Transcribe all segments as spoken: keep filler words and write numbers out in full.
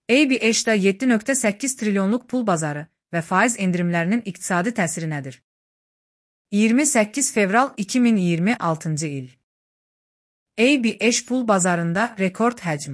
A B H-da yeddi nöqtə səkkiz trilyonluq pul bazarı və faiz endirimlərinin iqtisadi təsiri nədir? iyirmi səkkiz fevral iki min iyirmi altıncı il. A B H pul bazarında rekord həcm.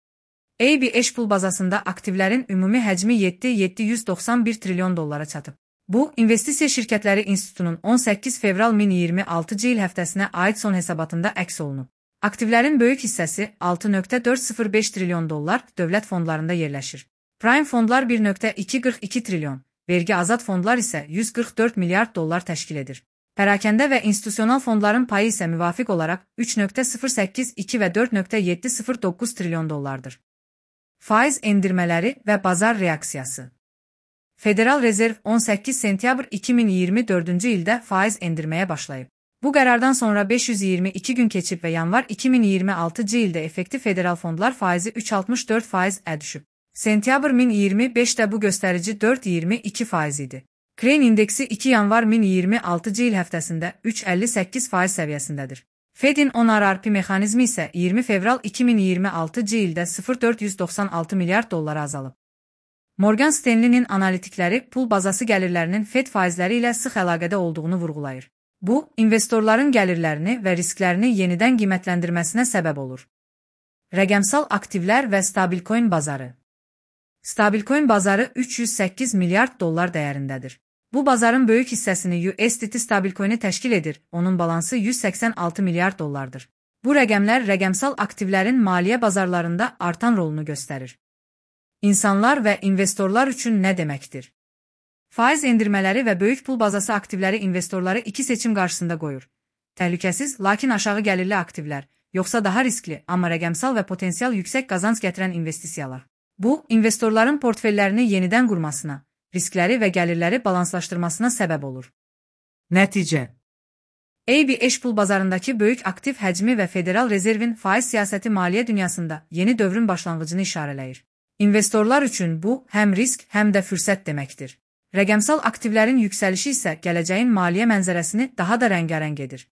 A B H pul bazasında aktivlərin ümumi həcmi yeddi min yeddi yüz doxsan bir trilyon dollara çatıb. Bu, İnvestisiya Şirkətləri İnstitutunun on səkkiz fevral iki min iyirmi altıncı il həftəsinə aid son hesabatında əks olunub. Aktivlərin böyük hissəsi altı nöqtə dörd sıfır beş trilyon dollar dövlət fondlarında yerləşir. Prime fondlar bir nöqtə iki qırx iki trilyon, vergi azad fondlar isə yüz qırx dörd milyard dollar təşkil edir. Pərakəndə və institusional fondların payı isə müvafiq olaraq üç nöqtə sıfır səkkiz iki və dörd nöqtə yeddi sıfır doqquz trilyon dollardır. Faiz endirmələri və bazar reaksiyası. Federal Rezerv on səkkiz sentyabr iki min iyirmi dördüncü ildə faiz endirməyə başlayıb. Bu qərardan sonra beş yüz iyirmi iki gün keçib və yanvar iki min iyirmi altıncı ildə effektiv federal fondlar faizi üç nöqtə altmış dörd faizə düşüb. Sentyabr iki min iyirmi beşdə bu göstərici dörd nöqtə iyirmi iki faiz idi. Crane indeksi iki yanvar iki min iyirmi altıncı il həftəsində üç nöqtə əlli səkkiz faiz səviyyəsindədir. Fedin on R R P mexanizmi isə iyirmi fevral iki min iyirmi altıncı ildə sıfır nöqtə dörd yüz doxsan altı milyard dollara azalıb. Morgan Stanley'nin analitikləri pul bazası gəlirlərinin Fed faizləri ilə sıx əlaqədə olduğunu vurğulayır. Bu, investorların gəlirlərini və risklərini yenidən qiymətləndirməsinə səbəb olur. Rəqəmsal aktivlər və stabilcoin bazarı. Stabilcoin bazarı üç yüz səkkiz milyard dollar dəyərindədir. Bu bazarın böyük hissəsini U S D T stabilcoin'i təşkil edir, onun balansı yüz səksən altı milyard dollardır. Bu rəqəmlər rəqəmsal aktivlərin maliyyə bazarlarında artan rolunu göstərir. İnsanlar və investorlar üçün nə deməkdir? Faiz endirmələri və böyük pul bazası aktivləri investorları iki seçim qarşısında qoyur. Təhlükəsiz, lakin aşağı gəlirli aktivlər, yoxsa daha riskli, amma rəqəmsal və potensial yüksək qazanc gətirən investisiyalar. Bu, investorların portfellərini yenidən qurmasına, riskləri və gəlirləri balanslaşdırmasına səbəb olur. Nəticə. A B H pul bazarındakı böyük aktiv həcmi və Federal Rezervin faiz siyasəti maliyyə dünyasında yeni dövrün başlanğıcını işarələyir. İnvestorlar üçün bu, həm risk, həm də fürsət deməkdir. Rəqəmsal aktivlərin yüksəlişi isə gələcəyin maliyyə mənzərəsini daha da rəngarəng edir.